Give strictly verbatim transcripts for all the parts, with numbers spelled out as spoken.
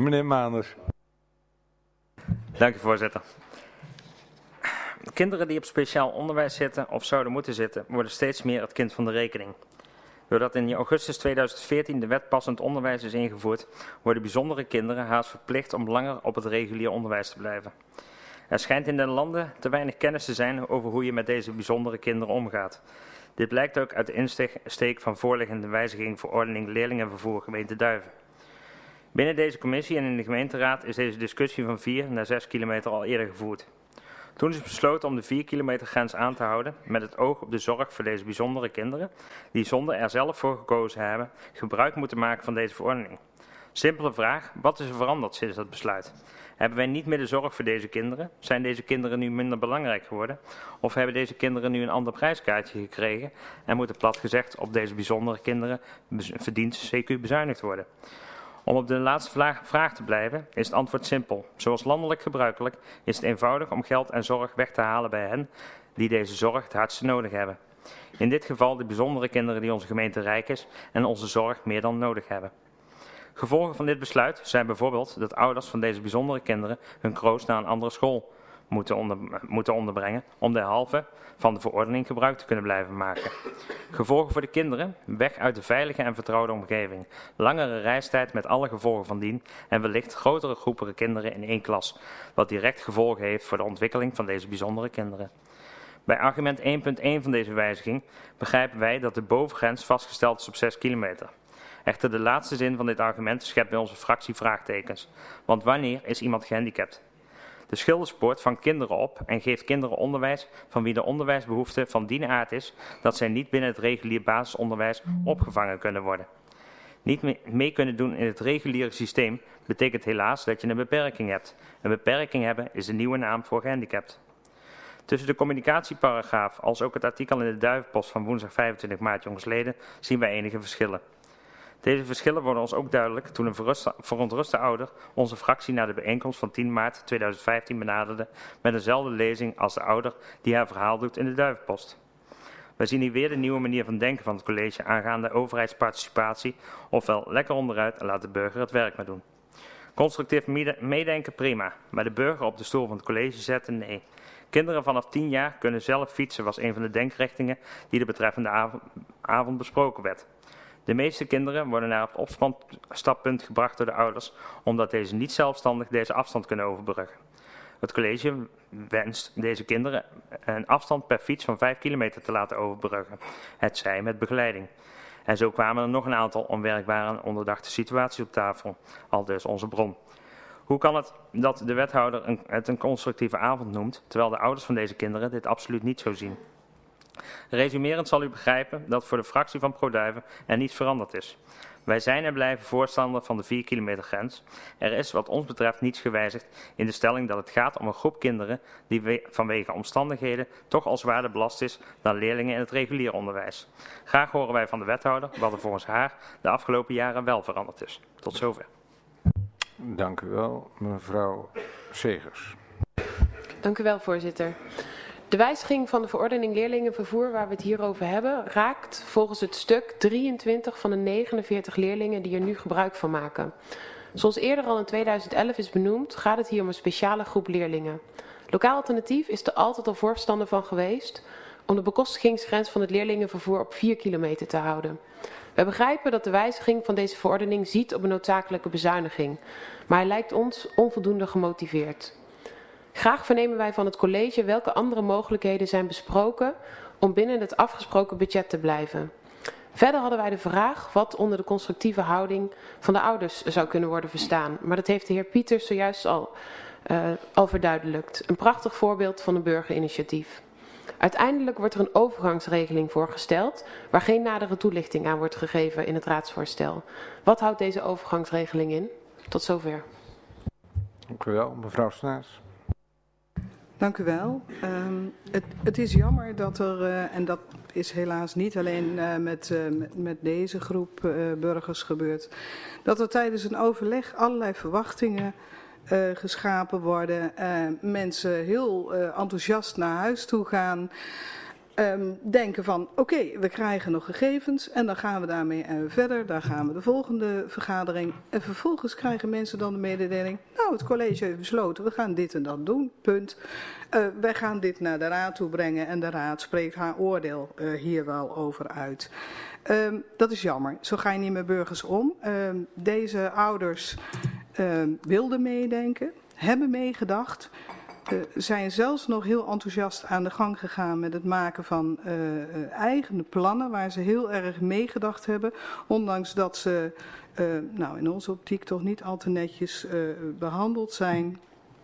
Meneer Maanders. Dank u, voorzitter. Kinderen die op speciaal onderwijs zitten of zouden moeten zitten, worden steeds meer het kind van de rekening. Doordat in augustus tweeduizend veertien de wet passend onderwijs is ingevoerd, worden bijzondere kinderen haast verplicht om langer op het regulier onderwijs te blijven. Er schijnt in de landen te weinig kennis te zijn over hoe je met deze bijzondere kinderen omgaat. Dit blijkt ook uit de insteek van voorliggende wijziging verordening leerlingenvervoer gemeente Duiven. Binnen deze commissie en in de gemeenteraad is deze discussie van vier naar zes kilometer al eerder gevoerd. Toen is besloten om de vier kilometer grens aan te houden met het oog op de zorg voor deze bijzondere kinderen die zonder er zelf voor gekozen hebben gebruik moeten maken van deze verordening. Simpele vraag, wat is er veranderd sinds dat besluit? Hebben wij niet meer de zorg voor deze kinderen? Zijn deze kinderen nu minder belangrijk geworden? Of hebben deze kinderen nu een ander prijskaartje gekregen en moeten plat gezegd op deze bijzondere kinderen verdiend C Q bezuinigd worden? Om op de laatste vraag te blijven is het antwoord simpel. Zoals landelijk gebruikelijk is het eenvoudig om geld en zorg weg te halen bij hen die deze zorg het hardste nodig hebben. In dit geval de bijzondere kinderen die onze gemeente rijk is en onze zorg meer dan nodig hebben. Gevolgen van dit besluit zijn bijvoorbeeld dat ouders van deze bijzondere kinderen hun kroost naar een andere school moeten, onder, moeten onderbrengen om derhalve van de verordening gebruik te kunnen blijven maken. Gevolgen voor de kinderen, weg uit de veilige en vertrouwde omgeving, langere reistijd met alle gevolgen van dien en wellicht grotere groepen kinderen in één klas, wat direct gevolgen heeft voor de ontwikkeling van deze bijzondere kinderen. Bij argument één punt één van deze wijziging begrijpen wij dat de bovengrens vastgesteld is op zes kilometer. Echter, de laatste zin van dit argument schept bij onze fractie vraagtekens. Want wanneer is iemand gehandicapt? De Schilderspoort vangt kinderen op en geeft kinderen onderwijs van wie de onderwijsbehoefte van die aard is dat zij niet binnen het regulier basisonderwijs opgevangen kunnen worden. Niet mee kunnen doen in het reguliere systeem betekent helaas dat je een beperking hebt. Een beperking hebben is de nieuwe naam voor gehandicapt. Tussen de communicatieparagraaf als ook het artikel in de Duivenpost van woensdag vijfentwintig maart jongsleden zien wij enige verschillen. Deze verschillen worden ons ook duidelijk toen een verontruste ouder onze fractie naar de bijeenkomst van tien maart tweeduizend vijftien benaderde met dezelfde lezing als de ouder die haar verhaal doet in de Duivenpost. We zien hier weer de nieuwe manier van denken van het college aangaande overheidsparticipatie, ofwel lekker onderuit en laat de burger het werk maar doen. Constructief meedenken prima, maar de burger op de stoel van het college zetten nee. Kinderen vanaf tien jaar kunnen zelf fietsen was een van de denkrichtingen die de betreffende avond, avond besproken werd. De meeste kinderen worden naar het opstappunt gebracht door de ouders, omdat deze niet zelfstandig deze afstand kunnen overbruggen. Het college wenst deze kinderen een afstand per fiets van vijf kilometer te laten overbruggen, hetzij met begeleiding. En zo kwamen er nog een aantal onwerkbare en onderdachte situaties op tafel, aldus onze bron. Hoe kan het dat de wethouder een, het een constructieve avond noemt, terwijl de ouders van deze kinderen dit absoluut niet zo zien? Resumerend zal u begrijpen dat voor de fractie van ProDuiven er niets veranderd is. Wij zijn en blijven voorstander van de vier kilometer grens. Er is wat ons betreft niets gewijzigd in de stelling dat het gaat om een groep kinderen die vanwege omstandigheden toch al zwaarder belast is dan leerlingen in het regulier onderwijs. Graag horen wij van de wethouder wat er volgens haar de afgelopen jaren wel veranderd is. Tot zover. Dank u wel, mevrouw Segers. Dank u wel, voorzitter. De wijziging van de verordening leerlingenvervoer waar we het hier over hebben raakt volgens het stuk drieëntwintig van de negenenveertig leerlingen die er nu gebruik van maken. Zoals eerder al in tweeduizend elf is benoemd gaat het hier om een speciale groep leerlingen. Lokaal Alternatief is er altijd al voorstander van geweest om de bekostigingsgrens van het leerlingenvervoer op vier kilometer te houden. Wij begrijpen dat de wijziging van deze verordening ziet op een noodzakelijke bezuiniging, maar hij lijkt ons onvoldoende gemotiveerd. Graag vernemen wij van het college welke andere mogelijkheden zijn besproken om binnen het afgesproken budget te blijven. Verder hadden wij de vraag wat onder de constructieve houding van de ouders zou kunnen worden verstaan. Maar dat heeft de heer Pieters zojuist al, uh, al verduidelijkt. Een prachtig voorbeeld van een burgerinitiatief. Uiteindelijk wordt er een overgangsregeling voorgesteld waar geen nadere toelichting aan wordt gegeven in het raadsvoorstel. Wat houdt deze overgangsregeling in? Tot zover. Dank u wel, mevrouw Snaes. Dank u wel. Um, het, het is jammer dat er, uh, en dat is helaas niet alleen uh, met, uh, met, met deze groep uh, burgers gebeurd, dat er tijdens een overleg allerlei verwachtingen uh, geschapen worden. Uh, mensen heel uh, enthousiast naar huis toe gaan Um, denken van, oké, okay, we krijgen nog gegevens en dan gaan we daarmee uh, verder. Dan gaan we de volgende vergadering. En vervolgens krijgen mensen dan de mededeling, nou, het college heeft besloten, we gaan dit en dat doen, punt. Uh, wij gaan dit naar de raad toe brengen en de raad spreekt haar oordeel uh, hier wel over uit. Um, dat is jammer, zo ga je niet met burgers om. Um, deze ouders uh, wilden meedenken, hebben meegedacht. Uh, zijn zelfs nog heel enthousiast aan de gang gegaan met het maken van uh, uh, eigen plannen waar ze heel erg meegedacht hebben. Ondanks dat ze uh, nou, in onze optiek toch niet al te netjes uh, behandeld zijn.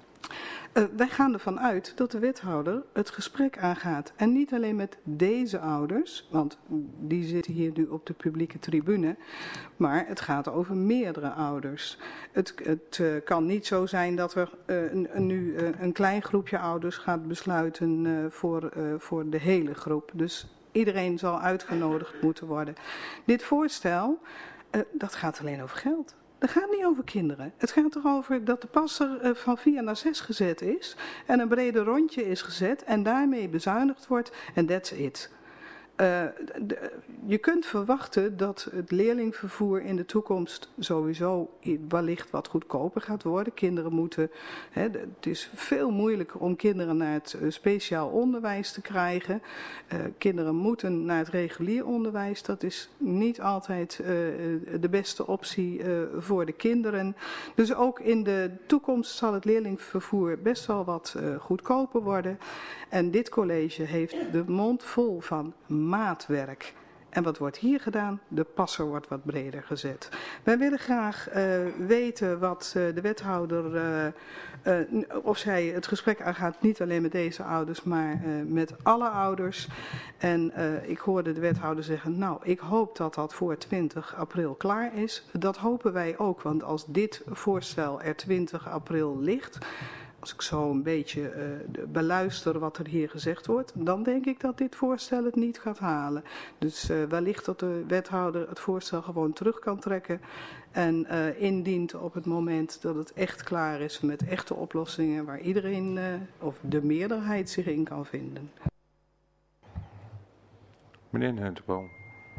Uh, wij gaan ervan uit dat de wethouder het gesprek aangaat. En niet alleen met deze ouders, want die zitten hier nu op de publieke tribune. Maar het gaat over meerdere ouders. Het, het uh, kan niet zo zijn dat er uh, een, een, nu uh, een klein groepje ouders gaat besluiten uh, voor, uh, voor de hele groep. Dus iedereen zal uitgenodigd moeten worden. Dit voorstel, uh, dat gaat alleen over geld. Het gaat niet over kinderen. Het gaat erover dat de passer van vier naar zes gezet is en een brede rondje is gezet en daarmee bezuinigd wordt en that's it. Uh, de, je kunt verwachten dat het leerlingvervoer in de toekomst sowieso wellicht wat goedkoper gaat worden. Kinderen moeten, hè, het is veel moeilijker om kinderen naar het uh, speciaal onderwijs te krijgen. Uh, kinderen moeten naar het regulier onderwijs. Dat is niet altijd uh, de beste optie uh, voor de kinderen. Dus ook in de toekomst zal het leerlingvervoer best wel wat uh, goedkoper worden. En dit college heeft de mond vol van maatwerk. En wat wordt hier gedaan? De passer wordt wat breder gezet. Wij willen graag uh, weten wat uh, de wethouder, uh, uh, of zij het gesprek aangaat, niet alleen met deze ouders, maar uh, met alle ouders. En uh, ik hoorde de wethouder zeggen, nou, ik hoop dat dat voor twintig april klaar is. Dat hopen wij ook, want als dit voorstel er twintig april ligt, als ik zo een beetje uh, beluister wat er hier gezegd wordt, dan denk ik dat dit voorstel het niet gaat halen. Dus uh, wellicht dat de wethouder het voorstel gewoon terug kan trekken en uh, indient op het moment dat het echt klaar is met echte oplossingen waar iedereen uh, of de meerderheid zich in kan vinden. Meneer Neutenboom.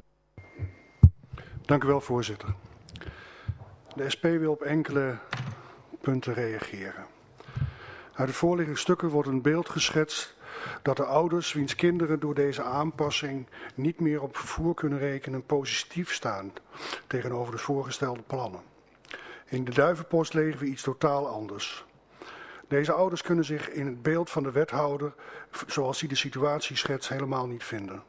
Dank u wel, voorzitter. De S P wil op enkele punten reageren. Uit de voorliggende stukken wordt een beeld geschetst dat de ouders wiens kinderen door deze aanpassing niet meer op vervoer kunnen rekenen positief staan tegenover de voorgestelde plannen. In de Duivenpost lezen we iets totaal anders. Deze ouders kunnen zich in het beeld van de wethouder, zoals hij de situatie schetst, helemaal niet vinden.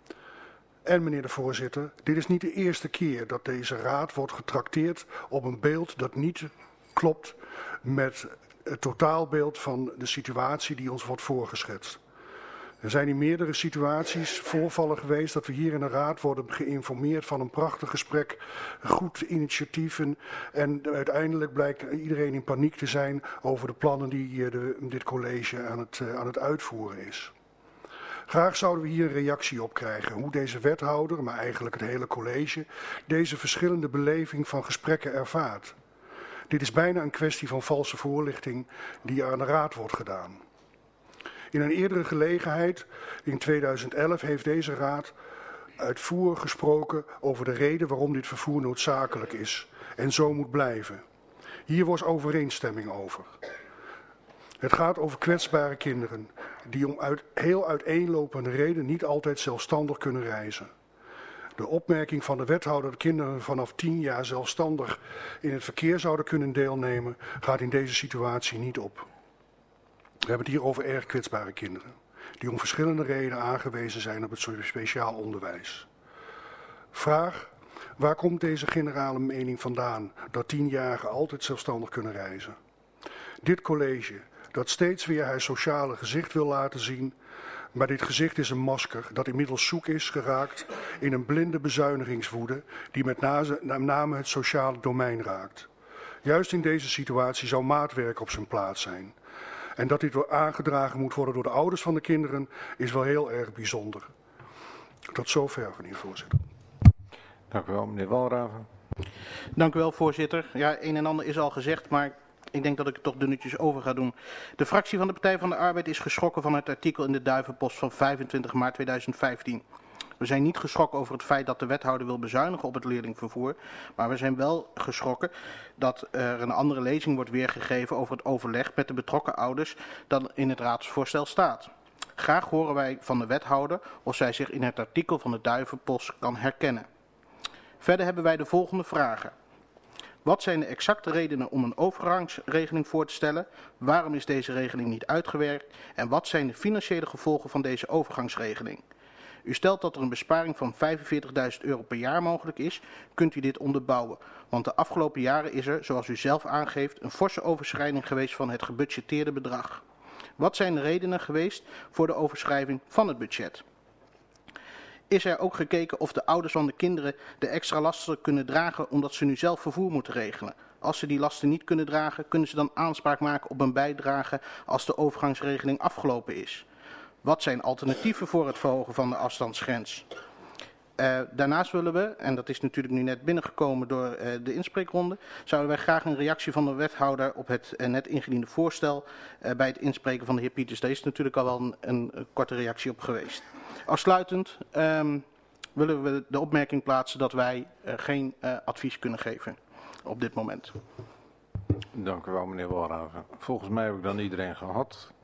En meneer de voorzitter, dit is niet de eerste keer dat deze raad wordt getrakteerd op een beeld dat niet klopt met het totaalbeeld van de situatie die ons wordt voorgeschetst. Er zijn in meerdere situaties voorvallen geweest dat we hier in de raad worden geïnformeerd van een prachtig gesprek, goed initiatieven en uiteindelijk blijkt iedereen in paniek te zijn over de plannen die de, dit college aan het, aan het uitvoeren is. Graag zouden we hier een reactie op krijgen hoe deze wethouder, maar eigenlijk het hele college, deze verschillende beleving van gesprekken ervaart. Dit is bijna een kwestie van valse voorlichting die aan de raad wordt gedaan. In een eerdere gelegenheid, in tweeduizend elf, heeft deze raad uitvoerig gesproken over de reden waarom dit vervoer noodzakelijk is en zo moet blijven. Hier was overeenstemming over. Het gaat over kwetsbare kinderen die om uit heel uiteenlopende redenen niet altijd zelfstandig kunnen reizen. De opmerking van de wethouder dat kinderen vanaf tien jaar zelfstandig in het verkeer zouden kunnen deelnemen, gaat in deze situatie niet op. We hebben het hier over erg kwetsbare kinderen, die om verschillende redenen aangewezen zijn op het speciaal onderwijs. Vraag, waar komt deze generale mening vandaan dat tienjarigen altijd zelfstandig kunnen reizen? Dit college, dat steeds weer haar sociale gezicht wil laten zien, maar dit gezicht is een masker dat inmiddels zoek is geraakt in een blinde bezuinigingswoede die met name het sociale domein raakt. Juist in deze situatie zou maatwerk op zijn plaats zijn. En dat dit aangedragen moet worden door de ouders van de kinderen is wel heel erg bijzonder. Tot zover, meneer voorzitter. Dank u wel, meneer Walraven. Dank u wel, voorzitter. Ja, een en ander is al gezegd, maar Ik denk dat ik het toch dunnetjes over ga doen. De fractie van de Partij van de Arbeid is geschrokken van het artikel in de Duivenpost van vijfentwintig maart tweeduizend vijftien. We zijn niet geschrokken over het feit dat de wethouder wil bezuinigen op het leerlingvervoer. Maar we zijn wel geschrokken dat er een andere lezing wordt weergegeven over het overleg met de betrokken ouders dan in het raadsvoorstel staat. Graag horen wij van de wethouder of zij zich in het artikel van de Duivenpost kan herkennen. Verder hebben wij de volgende vragen. Wat zijn de exacte redenen om een overgangsregeling voor te stellen? Waarom is deze regeling niet uitgewerkt? En wat zijn de financiële gevolgen van deze overgangsregeling? U stelt dat er een besparing van vijfenveertigduizend euro per jaar mogelijk is. Kunt u dit onderbouwen? Want de afgelopen jaren is er, zoals u zelf aangeeft, een forse overschrijding geweest van het gebudgeteerde bedrag. Wat zijn de redenen geweest voor de overschrijving van het budget? Is er ook gekeken of de ouders van de kinderen de extra lasten kunnen dragen omdat ze nu zelf vervoer moeten regelen? Als ze die lasten niet kunnen dragen, kunnen ze dan aanspraak maken op een bijdrage als de overgangsregeling afgelopen is? Wat zijn alternatieven voor het verhogen van de afstandsgrens? Uh, daarnaast willen we, en dat is natuurlijk nu net binnengekomen door uh, de inspreekronde, zouden wij graag een reactie van de wethouder op het uh, net ingediende voorstel uh, bij het inspreken van de heer Pieters. Daar is natuurlijk al wel een, een, een korte reactie op geweest. Afsluitend um, willen we de opmerking plaatsen dat wij uh, geen uh, advies kunnen geven op dit moment. Dank u wel, meneer Walraven. Volgens mij heb ik dan iedereen gehad.